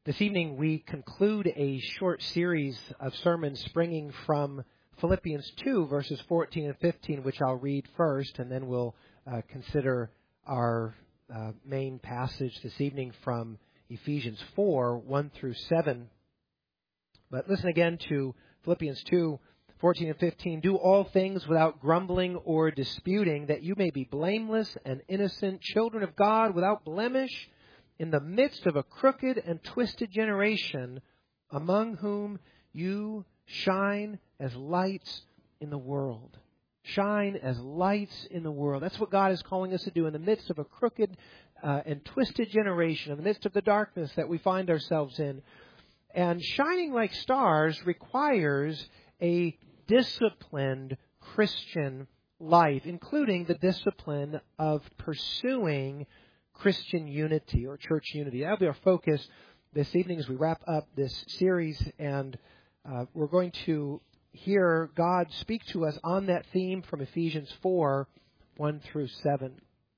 This evening we conclude a short series of sermons springing from Philippians 2, verses 14 and 15, which I'll read first, and then we'll consider our main passage this evening from Ephesians 4, 1 through 7. But listen again to Philippians 2, 14 and 15. Do all things without grumbling or disputing, that you may be blameless and innocent, children of God without blemish, in the midst of a crooked and twisted generation, among whom you shine as lights in the world. Shine as lights in the world. That's what God is calling us to do in the midst of a crooked and twisted generation, in the midst of the darkness that we find ourselves in. And shining like stars requires a disciplined Christian life, including the discipline of pursuing Christian unity or church unity. That'll be our focus this evening as we wrap up this series, and we're going to hear God speak to us on that theme from Ephesians 4, 1 through 7.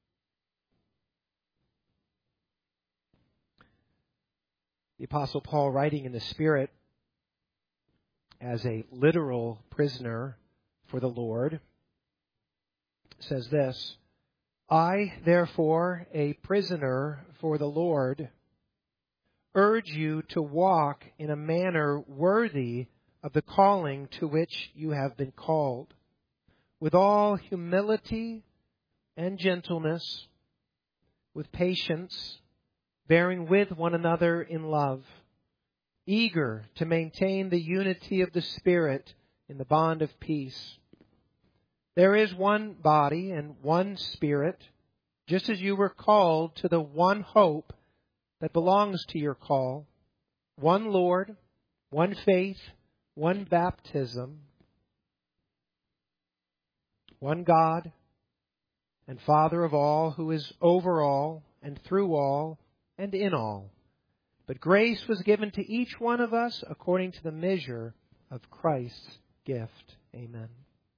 The Apostle Paul, writing in the Spirit as a literal prisoner for the Lord, says this: I, therefore, a prisoner for the Lord, urge you to walk in a manner worthy of the calling to which you have been called, with all humility and gentleness, with patience, bearing with one another in love, eager to maintain the unity of the Spirit in the bond of peace. There is one body and one Spirit, just as you were called to the one hope that belongs to your call, one Lord, one faith, one baptism, one God and Father of all, who is over all and through all and in all. But grace was given to each one of us according to the measure of Christ's gift. Amen.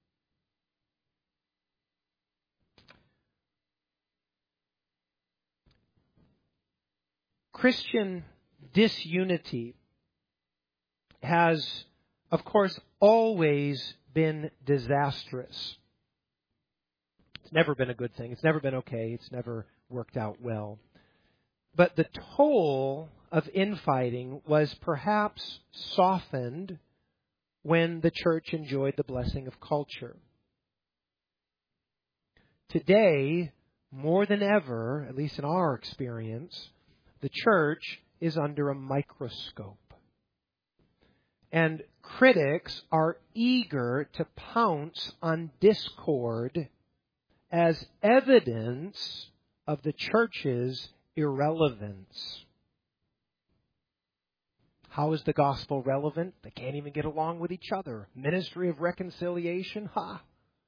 Christian disunity has, of course, always been disastrous. It's never been a good thing. It's never been okay. It's never worked out well. But the toll of infighting was perhaps softened when the church enjoyed the blessing of culture. Today, more than ever, at least in our experience, the church is under a microscope. And critics are eager to pounce on discord as evidence of the church's irrelevance. How is the gospel relevant? They can't even get along with each other. Ministry of reconciliation? Ha!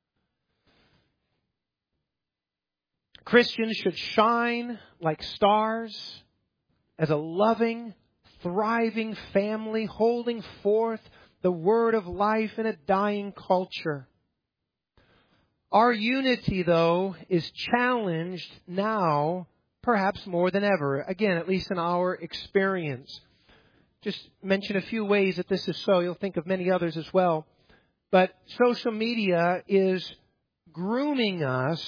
Christians should shine like stars as a loving, thriving family holding forth the word of life in a dying culture. Our unity, though, is challenged now, perhaps more than ever. Again, at least in our experience. Just mention a few ways that this is so. You'll think of many others as well. But social media is grooming us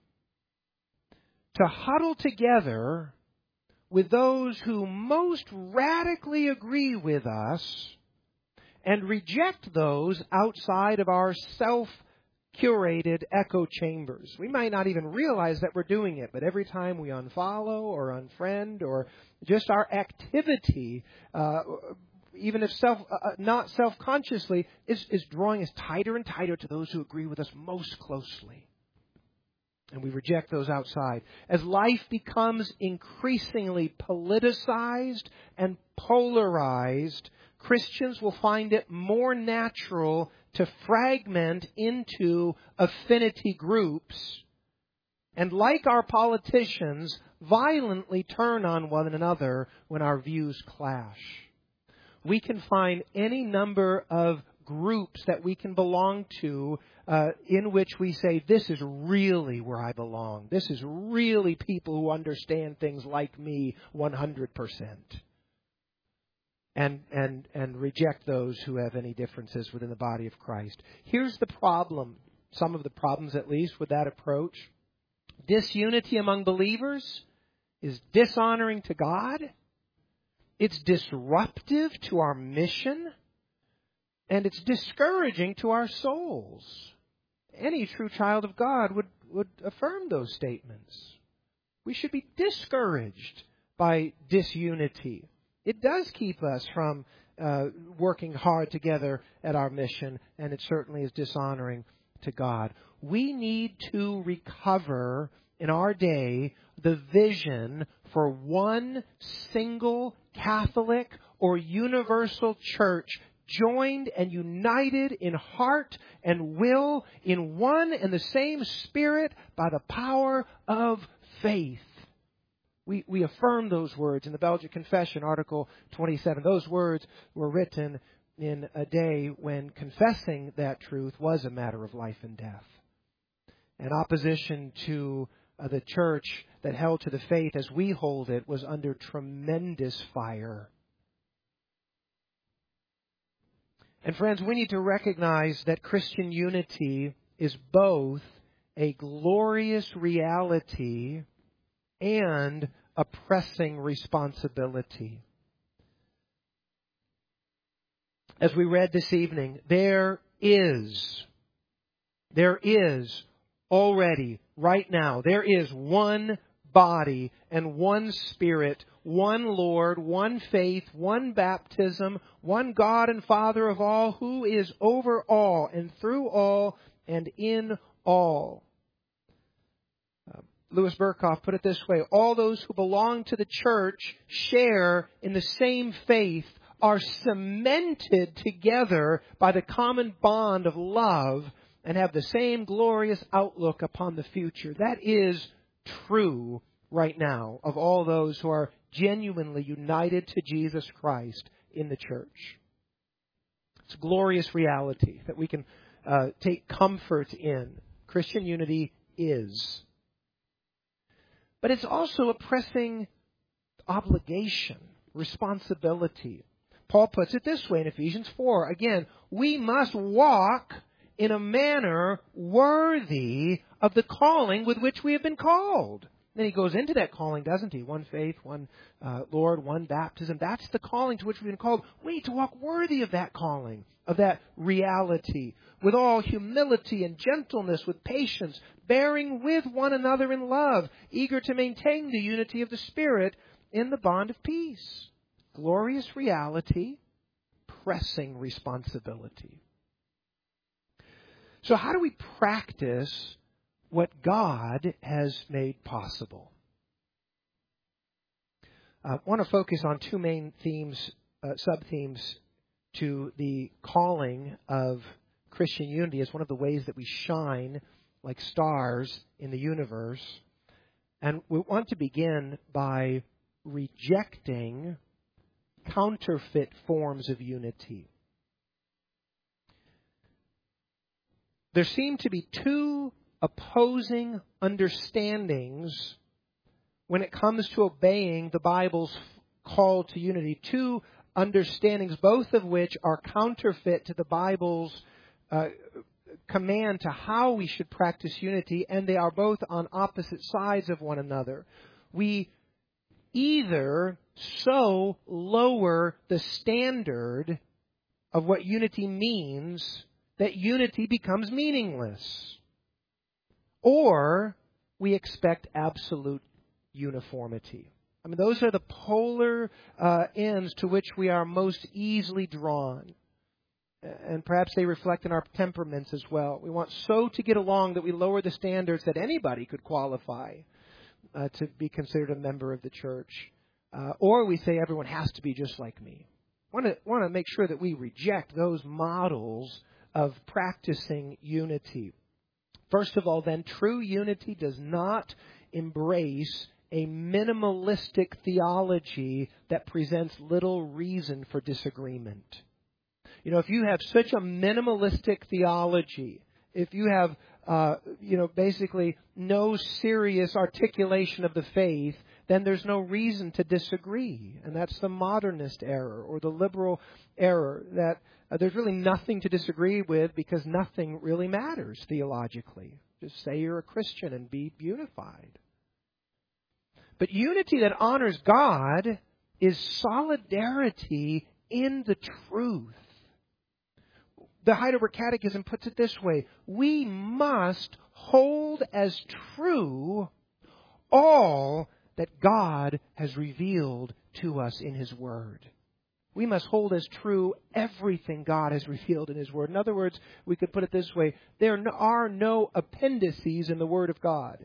to huddle together with those who most radically agree with us and reject those outside of our self-curated echo chambers. We might not even realize that we're doing it, but every time we unfollow or unfriend or just our activity, even if not self-consciously, is drawing us tighter and tighter to those who agree with us most closely. And we reject those outside. As life becomes increasingly politicized and polarized, Christians will find it more natural to fragment into affinity groups and, like our politicians, violently turn on one another when our views clash. We can find any number of groups that we can belong to in which we say, this is really where I belong. This is really people who understand things like me 100%. and reject those who have any differences within the body of Christ. Here's the problem, some of the problems at least with that approach. Disunity among believers is dishonoring to God. It's disruptive to our mission. And it's discouraging to our souls. Any true child of God would affirm those statements. We should be discouraged by disunity. It does keep us from working hard together at our mission, and it certainly is dishonoring to God. We need to recover in our day the vision for one single Catholic or universal church, joined and united in heart and will, in one and the same Spirit, by the power of faith. We affirm those words in the Belgic Confession, Article 27. Those words were written in a day when confessing that truth was a matter of life and death. And opposition to the church that held to the faith as we hold it was under tremendous fire. And friends, we need to recognize that Christian unity is both a glorious reality and a pressing responsibility. As we read this evening, there is already, right now, there is one body and one Spirit, one Lord, one faith, one baptism, one God and Father of all, who is over all and through all and in all. Louis Berkhoff put it this way: all those who belong to the church share in the same faith, are cemented together by the common bond of love, and have the same glorious outlook upon the future. That is true right now of all those who are genuinely united to Jesus Christ in the church. It's a glorious reality that we can take comfort in. Christian unity is. But it's also a pressing obligation, responsibility. Paul puts it this way in Ephesians 4. Again, we must walk in a manner worthy of the calling with which we have been called. Then he goes into that calling, doesn't he? One faith, one Lord, one baptism. That's the calling to which we've been called. We need to walk worthy of that calling, of that reality, with all humility and gentleness, with patience, bearing with one another in love, eager to maintain the unity of the Spirit in the bond of peace. Glorious reality, pressing responsibility. So how do we practice what God has made possible? I want to focus on two main themes, sub-themes to the calling of Christian unity as one of the ways that we shine like stars in the universe. And we want to begin by rejecting counterfeit forms of unity. There seem to be two opposing understandings when it comes to obeying the Bible's call to unity. Two understandings, both of which are counterfeit to the Bible's command to how we should practice unity, and they are both on opposite sides of one another. We either so lower the standard of what unity means that unity becomes meaningless, or we expect absolute uniformity. I mean, those are the polar ends to which we are most easily drawn. And perhaps they reflect in our temperaments as well. We want so to get along that we lower the standards that anybody could qualify to be considered a member of the church. Or we say everyone has to be just like me. Want to make sure that we reject those models of practicing unity. First of all, then, true unity does not embrace a minimalistic theology that presents little reason for disagreement. You know, if you have such a minimalistic theology, if you have, basically no serious articulation of the faith, then there's no reason to disagree. And that's the modernist error or the liberal error, that there's really nothing to disagree with because nothing really matters theologically. Just say you're a Christian and be unified. But unity that honors God is solidarity in the truth. The Heidelberg Catechism puts it this way: we must hold as true all that God has revealed to us in His Word. We must hold as true everything God has revealed in His Word. In other words, we could put it this way: there are no appendices in the Word of God.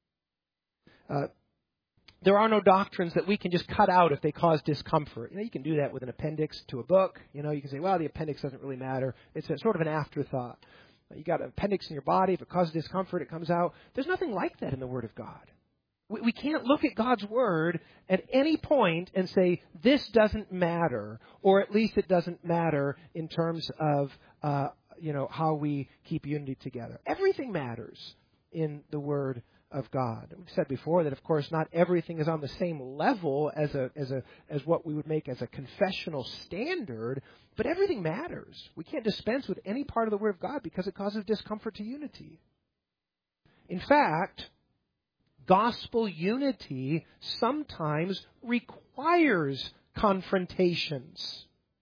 There are no doctrines that we can just cut out if they cause discomfort. You can do that with an appendix to a book. You can say, well, the appendix doesn't really matter. It's a sort of an afterthought. You got an appendix in your body. If it causes discomfort, it comes out. There's nothing like that in the Word of God. We can't look at God's Word at any point and say, this doesn't matter, or at least it doesn't matter in terms of how we keep unity together. Everything matters in the Word of God. We've said before that, of course, not everything is on the same level as what we would make as a confessional standard, but everything matters. We can't dispense with any part of the Word of God because it causes discomfort to unity. In fact, gospel unity sometimes requires confrontations.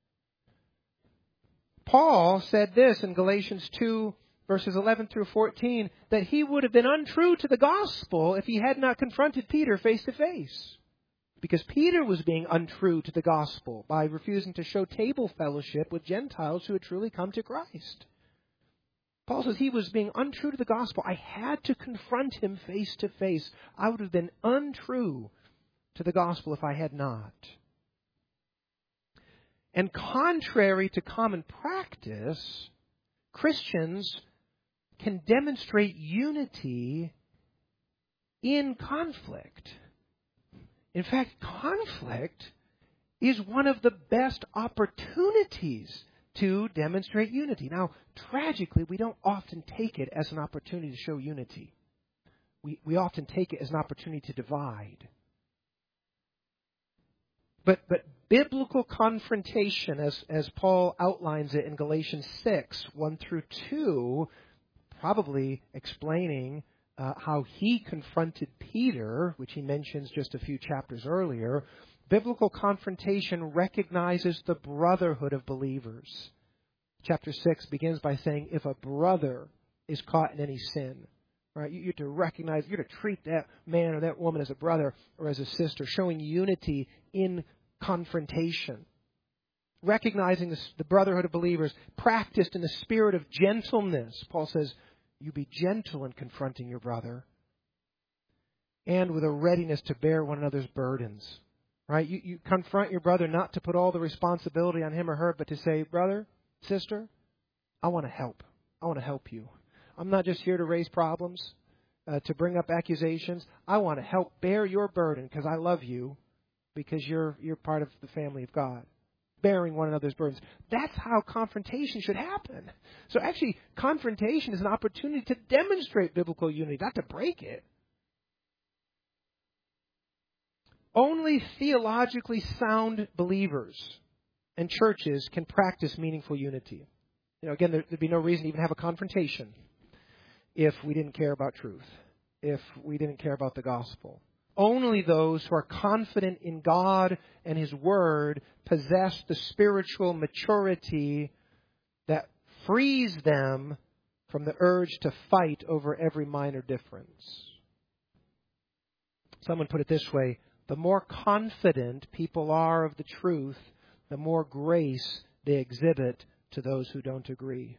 Paul said this in Galatians 2, verses 11 through 14, that he would have been untrue to the gospel if he had not confronted Peter face to face. Because Peter was being untrue to the gospel by refusing to show table fellowship with Gentiles who had truly come to Christ. Paul says he was being untrue to the gospel. I had to confront him face to face. I would have been untrue to the gospel if I had not. And contrary to common practice, Christians can demonstrate unity in conflict. In fact, conflict is one of the best opportunities to demonstrate unity. Now, tragically, we don't often take it as an opportunity to show unity. We often take it as an opportunity to divide. But biblical confrontation, as Paul outlines it in Galatians 6, 1 through 2, probably explaining how he confronted Peter, which he mentions just a few chapters earlier. Biblical confrontation recognizes the brotherhood of believers. Chapter 6 begins by saying, if a brother is caught in any sin, right, you're to recognize, you're to treat that man or that woman as a brother or as a sister, showing unity in confrontation. Recognizing the brotherhood of believers practiced in the spirit of gentleness. Paul says, you be gentle in confronting your brother, and with a readiness to bear one another's burdens. Right? You confront your brother not to put all the responsibility on him or her, but to say, brother, sister, I want to help. I want to help you. I'm not just here to raise problems, to bring up accusations. I want to help bear your burden because I love you, because you're part of the family of God. Bearing one another's burdens. That's how confrontation should happen. So actually, confrontation is an opportunity to demonstrate biblical unity, not to break it. Only theologically sound believers and churches can practice meaningful unity. Again, there'd be no reason to even have a confrontation if we didn't care about truth, if we didn't care about the gospel. Only those who are confident in God and His Word possess the spiritual maturity that frees them from the urge to fight over every minor difference. Someone put it this way: the more confident people are of the truth, the more grace they exhibit to those who don't agree.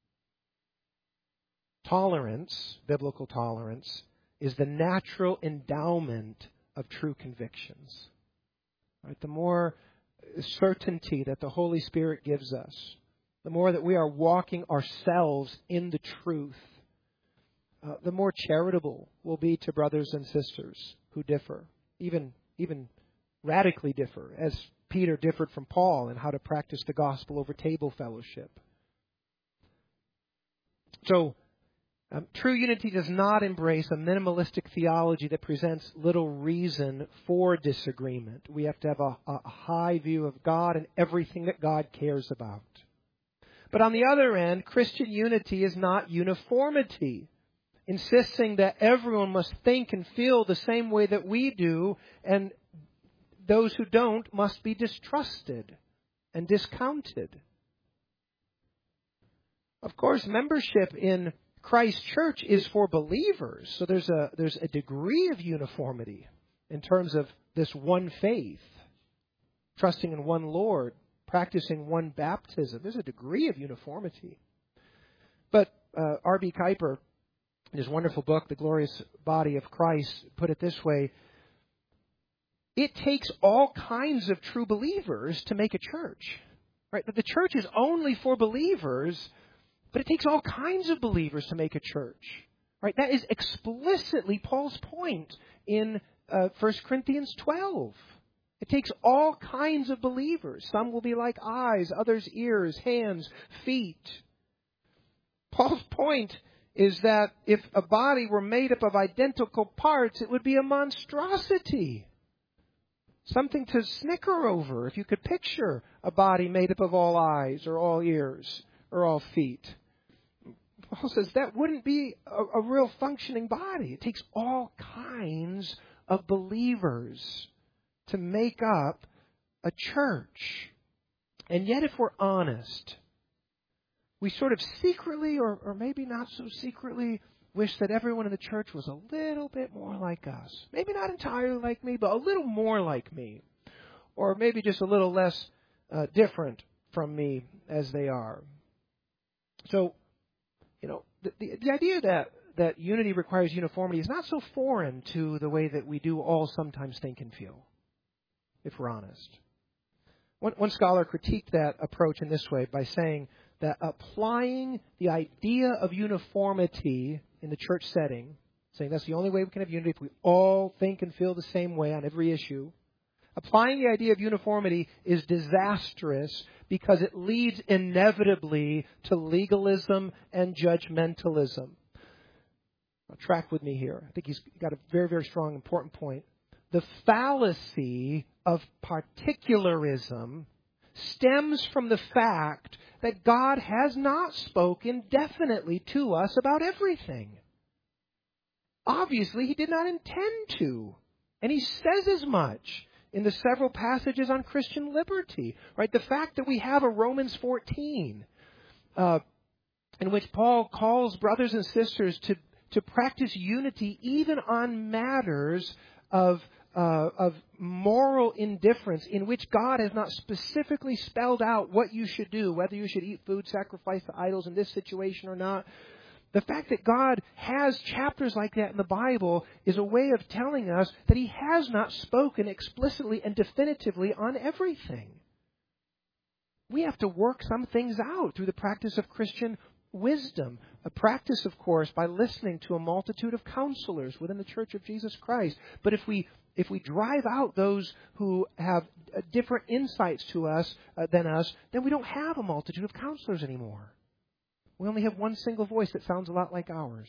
Tolerance, biblical tolerance, is the natural endowment of true convictions. Right? The more certainty that the Holy Spirit gives us, the more that we are walking ourselves in the truth, the more charitable we'll be to brothers and sisters who differ, even radically differ, as Peter differed from Paul in how to practice the gospel over table fellowship. So, True unity does not embrace a minimalistic theology that presents little reason for disagreement. We have to have a high view of God and everything that God cares about. But on the other end, Christian unity is not uniformity, insisting that everyone must think and feel the same way that we do, and those who don't must be distrusted and discounted. Of course, membership in Christ's church is for believers, so there's a degree of uniformity in terms of this one faith, trusting in one Lord, practicing one baptism. There's a degree of uniformity. But R.B. Kuiper, in his wonderful book, The Glorious Body of Christ, put it this way: it takes all kinds of true believers to make a church. Right? The church is only for believers, but it takes all kinds of believers to make a church. Right? That is explicitly Paul's point in 1 Corinthians 12. It takes all kinds of believers. Some will be like eyes, others ears, hands, feet. Paul's point is that if a body were made up of identical parts, it would be a monstrosity. Something to snicker over if you could picture a body made up of all eyes or all ears or all feet. Paul says that wouldn't be a real functioning body. It takes all kinds of believers to make up a church. And yet, if we're honest, we sort of secretly, or maybe not so secretly, wish that everyone in the church was a little bit more like us. Maybe not entirely like me, but a little more like me. Or maybe just a little less different from me as they are. So, the idea that unity requires uniformity is not so foreign to the way that we do all sometimes think and feel, if we're honest. One scholar critiqued that approach in this way by saying that applying the idea of uniformity in the church setting, saying that's the only way we can have unity if we all think and feel the same way on every issue, applying the idea of uniformity is disastrous because it leads inevitably to legalism and judgmentalism. Now, track with me here. I think he's got a very, very strong, important point. The fallacy of particularism stems from the fact that God has not spoken definitely to us about everything. Obviously, He did not intend to. And He says as much in the several passages on Christian liberty. Right? The fact that we have a Romans 14 in which Paul calls brothers and sisters to practice unity even on matters of moral indifference in which God has not specifically spelled out what you should do, whether you should eat food sacrificed to idols in this situation or not. The fact that God has chapters like that in the Bible is a way of telling us that He has not spoken explicitly and definitively on everything. We have to work some things out through the practice of Christian wisdom. A practice, of course, by listening to a multitude of counselors within the Church of Jesus Christ. But if we drive out those who have different insights to us than us, then we don't have a multitude of counselors anymore. We only have one single voice that sounds a lot like ours.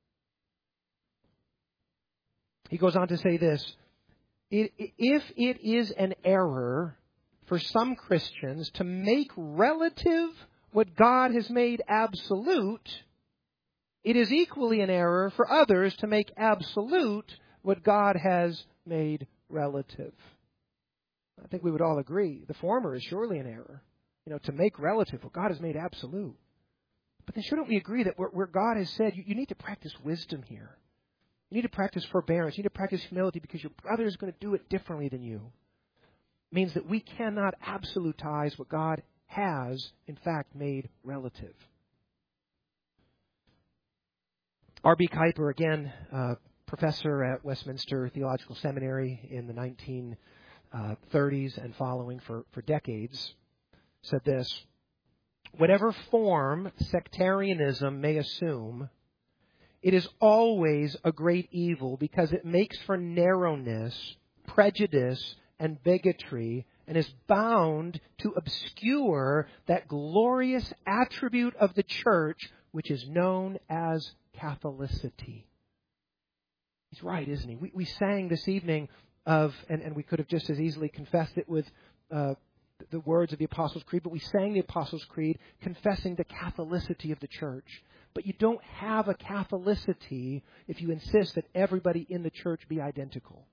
He goes on to say this: if it is an error for some Christians to make relative what God has made absolute, it is equally an error for others to make absolute what God has made relative. I think we would all agree. The former is surely an error. To make relative what God has made absolute. But then shouldn't we agree that where God has said, you need to practice wisdom here. You need to practice forbearance. You need to practice humility because your brother is going to do it differently than you. It means that we cannot absolutize what God has, in fact, made relative. R.B. Kuiper, again, professor at Westminster Theological Seminary in the 1930s and following for decades, said this: whatever form sectarianism may assume, it is always a great evil because it makes for narrowness, prejudice, and bigotry, and is bound to obscure that glorious attribute of the church which is known as Catholicity. He's right, isn't he? We sang this evening of, and we could have just as easily confessed it with the words of the Apostles' Creed, but we sang the Apostles' Creed confessing the Catholicity of the church. But you don't have a Catholicity if you insist that everybody in the church be identical.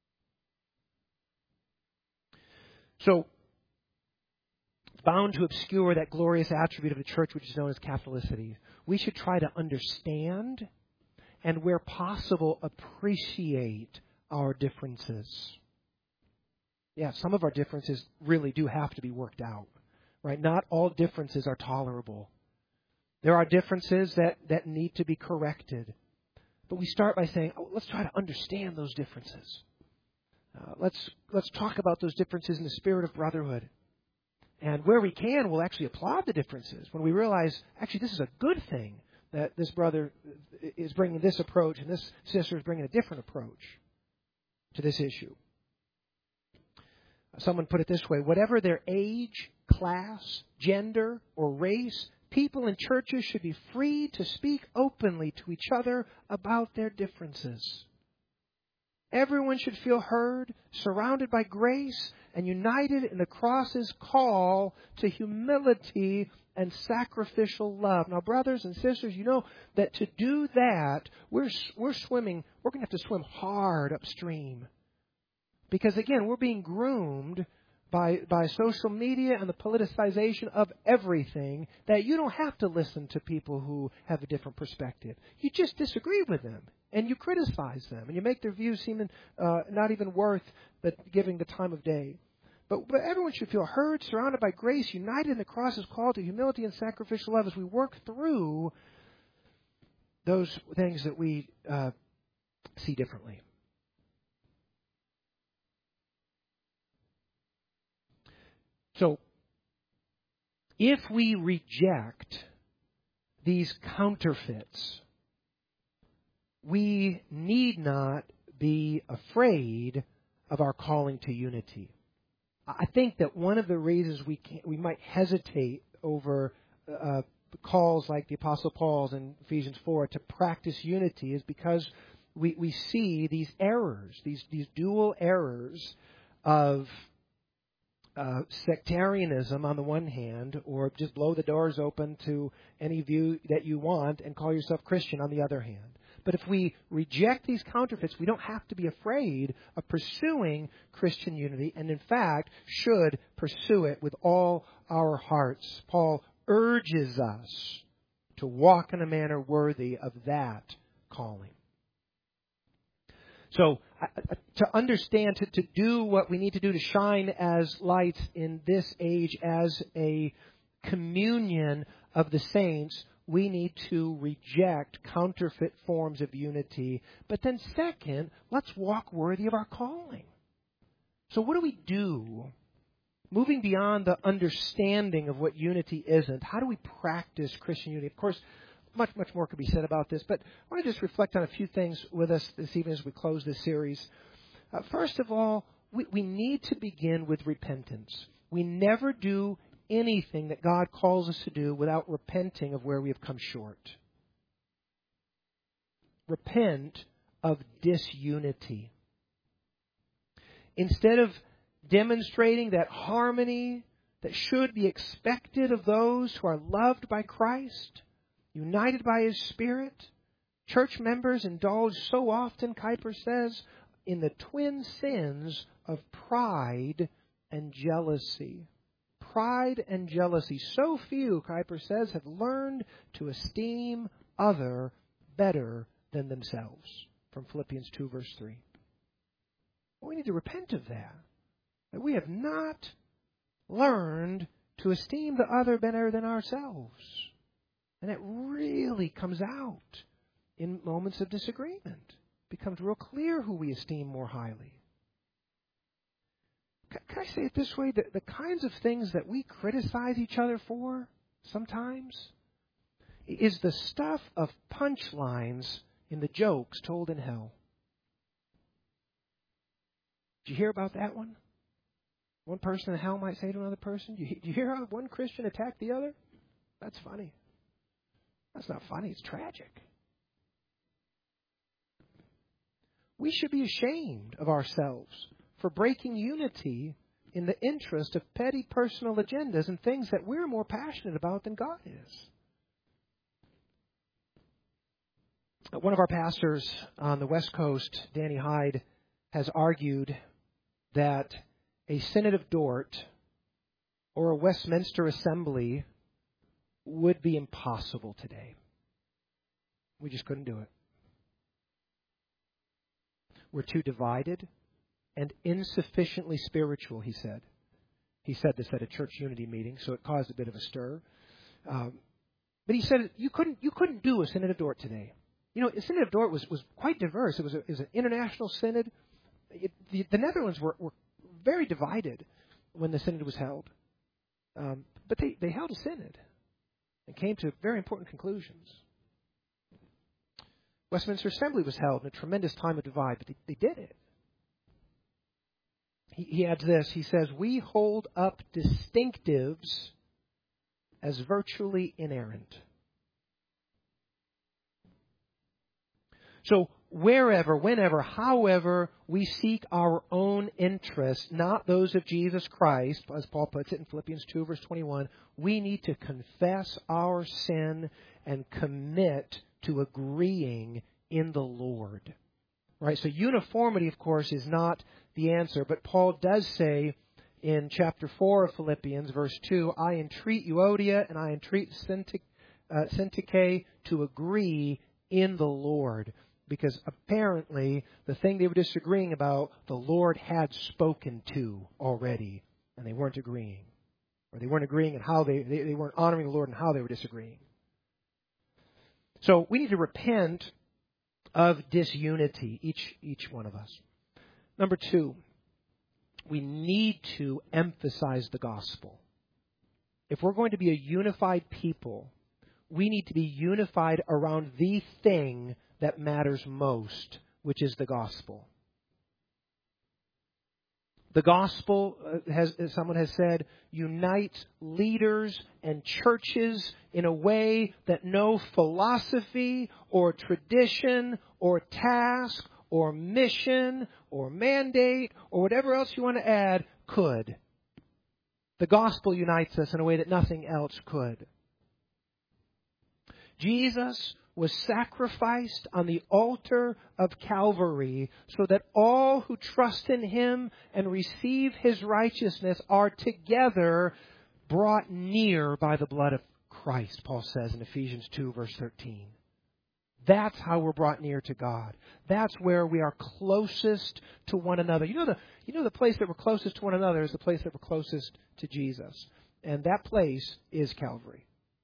So, it's bound to obscure that glorious attribute of the church which is known as Catholicity. We should try to understand and, where possible, appreciate our differences. Yeah, some of our differences really do have to be worked out, right? Not all differences are tolerable. There are differences that need to be corrected. But we start by saying, let's try to understand those differences. Let's talk about those differences in the spirit of brotherhood. And where we can, we'll actually applaud the differences when we realize, actually, this is a good thing that this brother is bringing this approach and this sister is bringing a different approach to this issue. Someone put it this way: whatever their age, class, gender, or race, people in churches should be free to speak openly to each other about their differences. Everyone should feel heard, surrounded by grace, and united in the cross's call to humility and sacrificial love. Now, brothers and sisters, you know that to do that, we're going to have to swim hard upstream. Because, again, we're being groomed by social media and the politicization of everything, that you don't have to listen to people who have a different perspective. You just disagree with them, and you criticize them, and you make their views seem not even worth giving the time of day. But everyone should feel heard, surrounded by grace, united in the cross's call to humility and sacrificial love as we work through those things that we see differently. So, if we reject these counterfeits, we need not be afraid of our calling to unity. I think that one of the reasons we might hesitate over calls like the Apostle Paul's in Ephesians 4 to practice unity is because we see these errors, these dual errors of sectarianism on the one hand, or just blow the doors open to any view that you want and call yourself Christian on the other hand. But if we reject these counterfeits, we don't have to be afraid of pursuing Christian unity, and in fact should pursue it with all our hearts. Paul urges us to walk in a manner worthy of that calling. So, to understand, to do what we need to do to shine as lights in this age as a communion of the saints, we need to reject counterfeit forms of unity. But then second, let's walk worthy of our calling. So what do we do? Moving beyond the understanding of what unity isn't, how do we practice Christian unity? Of course, much more could be said about this, but I want to just reflect on a few things with us this evening as we close this series. First of all, we need to begin with repentance. We never do anything that God calls us to do without repenting of where we have come short. Repent of disunity. Instead of demonstrating that harmony that should be expected of those who are loved by Christ, united by His Spirit, church members indulge so often, Kuyper says, in the twin sins of pride and jealousy. Pride and jealousy. So few, Kuyper says, have learned to esteem other better than themselves. From Philippians 2, verse 3. We need to repent of that. That we have not learned to esteem the other better than ourselves. And it really comes out in moments of disagreement. It becomes real clear who we esteem more highly. Can I say it this way? The kinds of things that we criticize each other for sometimes is the stuff of punchlines in the jokes told in hell. Did you hear about that one? One person in hell might say to another person, "Did you hear how one Christian attacked the other?" That's funny. That's not funny. It's tragic. we should be ashamed of ourselves for breaking unity in the interest of petty personal agendas and things that we're more passionate about than God is. One of our pastors on the West Coast, Danny Hyde, has argued that a Synod of Dort or a Westminster Assembly would be impossible today. We just couldn't do it. We're too divided and insufficiently spiritual, he said. He said this at a church unity meeting, so it caused a bit of a stir. But he said you couldn't do a Synod of Dort today. You know, the Synod of Dort was quite diverse. It was an international synod. The Netherlands were very divided when the synod was held. But they held a synod and came to very important conclusions. Westminster Assembly was held in a tremendous time of divide, but they did it. He adds this. He says, we hold up distinctives as virtually inerrant. So wherever, whenever, however we seek our own interests, not those of Jesus Christ, as Paul puts it in Philippians 2, verse 21, we need to confess our sin and commit to agreeing in the Lord. Right? So uniformity, of course, is not the answer, but Paul does say in chapter 4 of Philippians, verse 2, I entreat Euodia and I entreat Syntyche to agree in the Lord. Because apparently the thing they were disagreeing about, the Lord had spoken to already, and they weren't agreeing. Or they weren't agreeing in how they weren't honoring the Lord and how they were disagreeing. So we need to repent of disunity, each one of us. Number 2, we need to emphasize the gospel. If we're going to be a unified people, we need to be unified around the thing that matters most, which is the gospel. The gospel, as someone has said, unites leaders and churches in a way that no philosophy or tradition or task or mission or mandate or whatever else you want to add could. The gospel unites us in a way that nothing else could. Jesus was sacrificed on the altar of Calvary so that all who trust in Him and receive His righteousness are together brought near by the blood of Christ, Paul says in Ephesians 2, verse 13. That's how we're brought near to God. That's where we are closest to one another. You know the place that we're closest to one another is the place that we're closest to Jesus. And that place is Calvary.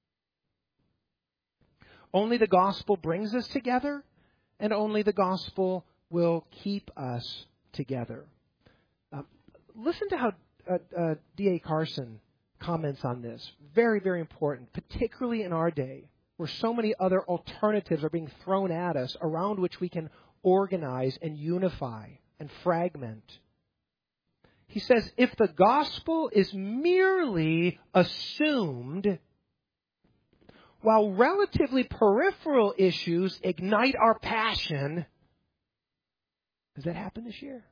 Only the gospel brings us together, and only the gospel will keep us together. Listen to how D.A. Carson comments on this. Very, very important, particularly in our day, where so many other alternatives are being thrown at us around which we can organize and unify and fragment. He says, if the gospel is merely assumed, while relatively peripheral issues ignite our passion, has that happened this year?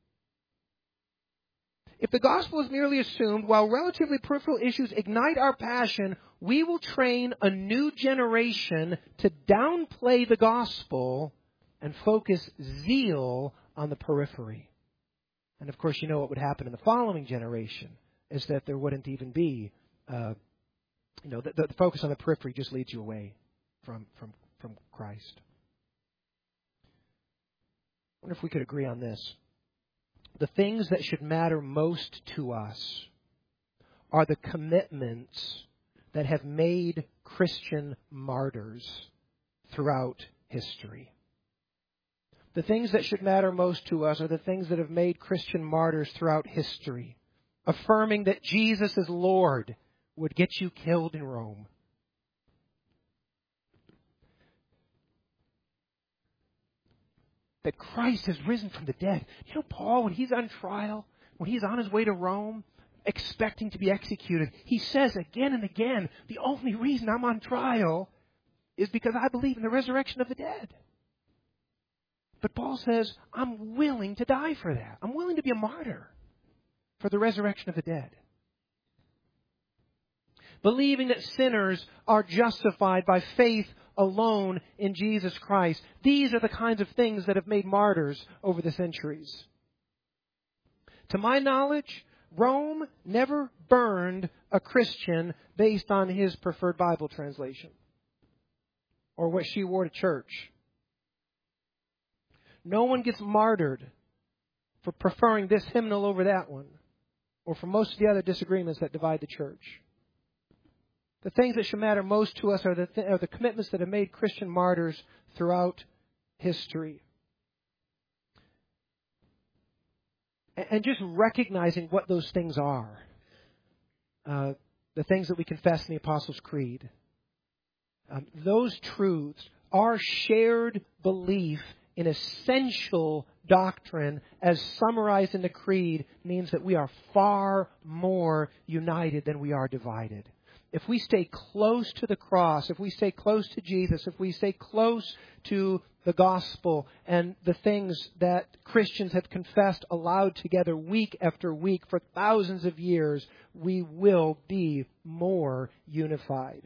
If the gospel is merely assumed, while relatively peripheral issues ignite our passion, we will train a new generation to downplay the gospel and focus zeal on the periphery. And of course, you know what would happen in the following generation is that there wouldn't even be the focus on the periphery just leads you away from Christ. I wonder if we could agree on this. The things that should matter most to us are the commitments that have made Christian martyrs throughout history. The things that should matter most to us are the things that have made Christian martyrs throughout history. Affirming that Jesus is Lord would get you killed in Rome. That Christ has risen from the dead. You know, Paul, when he's on trial, when he's on his way to Rome, expecting to be executed, he says again and again, the only reason I'm on trial is because I believe in the resurrection of the dead. But Paul says, I'm willing to die for that. I'm willing to be a martyr for the resurrection of the dead. Believing that sinners are justified by faith alone in Jesus Christ. These are the kinds of things that have made martyrs over the centuries. To my knowledge, Rome never burned a Christian based on his preferred Bible translation or what she wore to church. No one gets martyred for preferring this hymnal over that one, or for most of the other disagreements that divide the church. The things that should matter most to us are the commitments that have made Christian martyrs throughout history. And just recognizing what those things are. The things that we confess in the Apostles' Creed. Those truths, our shared belief in essential doctrine as summarized in the Creed, means that we are far more united than we are divided. If we stay close to the cross, if we stay close to Jesus, if we stay close to the gospel and the things that Christians have confessed aloud together week after week for thousands of years, we will be more unified.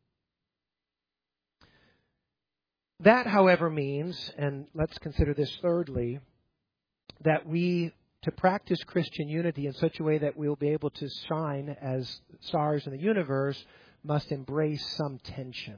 That, however, means, and let's consider this thirdly, that we, to practice Christian unity in such a way that we'll be able to shine as stars in the universe, must embrace some tension.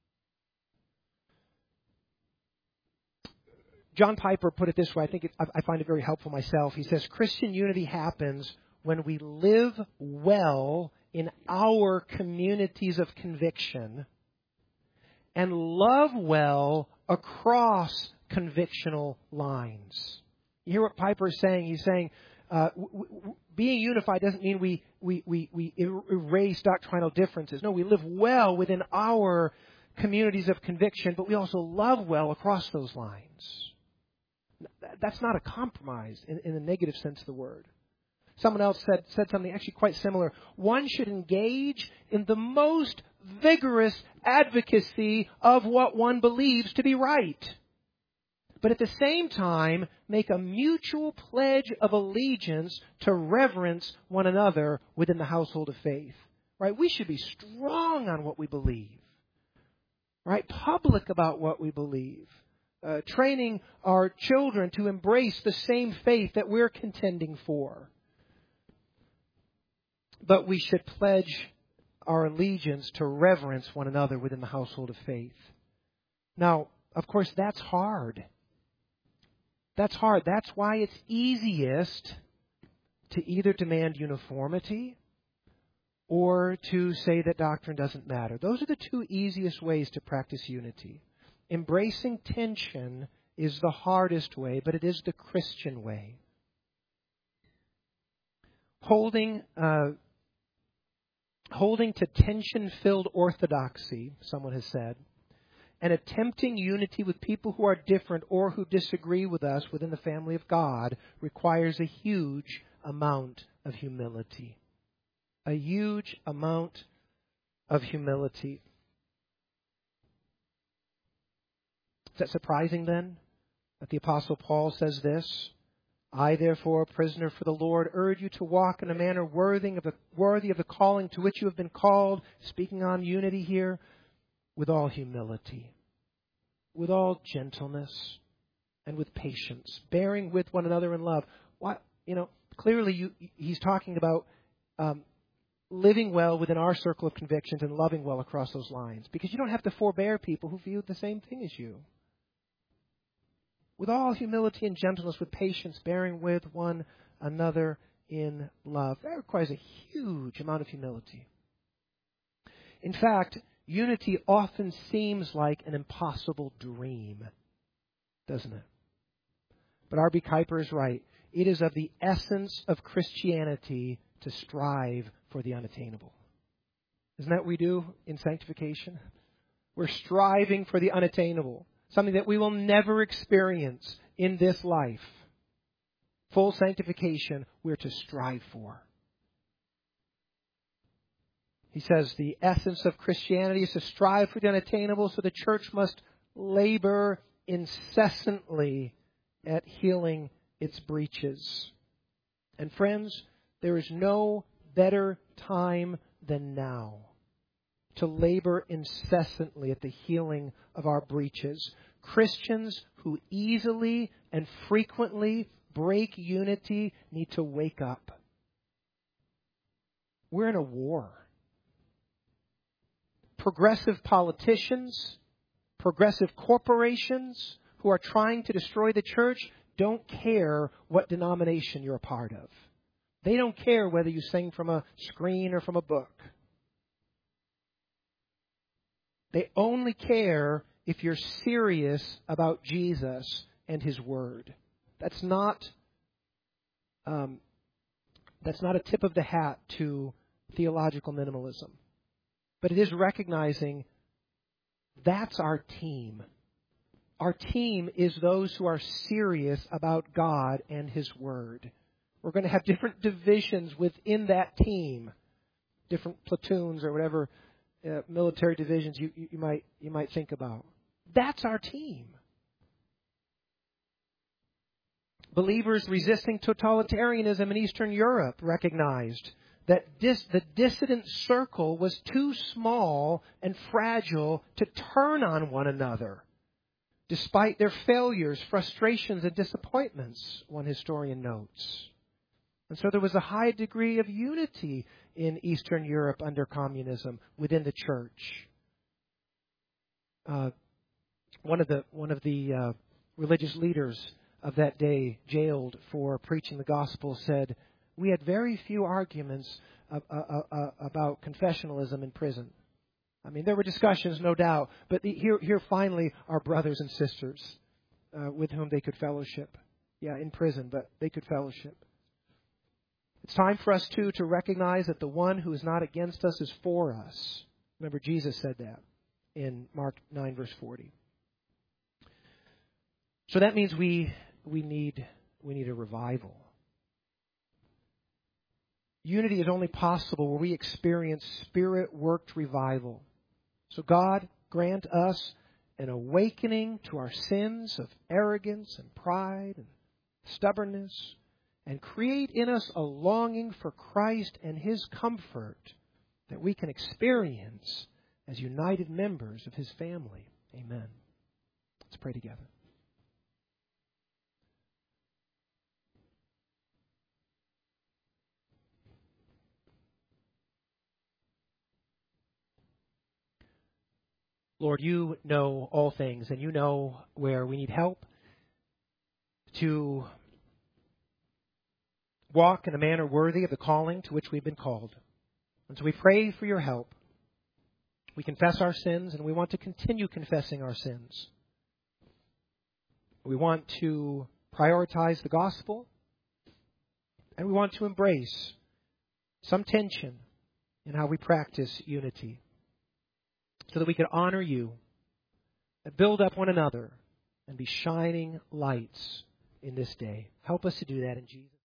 John Piper put it this way. I find it very helpful myself. He says, Christian unity happens when we live well in our communities of conviction and love well across convictional lines. You hear what Piper is saying? He's saying being unified doesn't mean we erase doctrinal differences. No, we live well within our communities of conviction, but we also love well across those lines. That's not a compromise in the negative sense of the word. Someone else said something actually quite similar. One should engage in the most vigorous advocacy of what one believes to be right, but at the same time make a mutual pledge of allegiance to reverence one another within the household of faith. Right? We should be strong on what we believe. Right? Public about what we believe. Training our children to embrace the same faith that we're contending for. But we should pledge our allegiance to reverence one another within the household of faith. Now, of course, that's hard. That's hard. That's why it's easiest to either demand uniformity or to say that doctrine doesn't matter. Those are the two easiest ways to practice unity. Embracing tension is the hardest way, but it is the Christian way. Holding to tension-filled orthodoxy, someone has said, and attempting unity with people who are different or who disagree with us within the family of God requires a huge amount of humility. A huge amount of humility. Is that surprising then, that the Apostle Paul says this? I, therefore, a prisoner for the Lord, urge you to walk in a manner worthy of the calling to which you have been called, speaking on unity here, with all humility, with all gentleness, and with patience, bearing with one another in love. Clearly he's talking about living well within our circle of convictions and loving well across those lines, because you don't have to forbear people who view the same thing as you. With all humility and gentleness, with patience, bearing with one another in love. That requires a huge amount of humility. In fact, unity often seems like an impossible dream, doesn't it? But R.B. Kuiper is right. It is of the essence of Christianity to strive for the unattainable. Isn't that what we do in sanctification? We're striving for the unattainable. Something that we will never experience in this life. Full sanctification we're to strive for. He says the essence of Christianity is to strive for the unattainable, so the church must labor incessantly at healing its breaches. And friends, there is no better time than now to labor incessantly at the healing of our breaches. Christians who easily and frequently break unity need to wake up. We're in a war. Progressive politicians, progressive corporations who are trying to destroy the church don't care what denomination you're a part of. They don't care whether you sing from a screen or from a book. They only care if you're serious about Jesus and His Word. That's not a tip of the hat to theological minimalism. But it is recognizing that's our team. Our team is those who are serious about God and His Word. We're going to have different divisions within that team, different platoons or whatever military divisions you might think about. That's our team. Believers resisting totalitarianism in Eastern Europe recognized that the dissident circle was too small and fragile to turn on one another, despite their failures, frustrations, and disappointments, one historian notes. And so there was a high degree of unity in Eastern Europe under communism within the church. One of the religious leaders of that day, jailed for preaching the gospel, said, "We had very few arguments about confessionalism in prison." I mean, there were discussions, no doubt, but here finally are brothers and sisters with whom they could fellowship. Yeah, in prison, but they could fellowship. It's time for us, too, to recognize that the one who is not against us is for us. Remember, Jesus said that in Mark 9, verse 40. So that means we need a revival. Unity is only possible where we experience Spirit-worked revival. So God grant us an awakening to our sins of arrogance and pride and stubbornness, and create in us a longing for Christ and His comfort that we can experience as united members of His family. Amen. Let's pray together. Lord, You know all things, and You know where we need help to walk in a manner worthy of the calling to which we've been called. And so we pray for Your help. We confess our sins, and we want to continue confessing our sins. We want to prioritize the gospel, and we want to embrace some tension in how we practice unity so that we can honor You and build up one another and be shining lights in this day. Help us to do that in Jesus' name.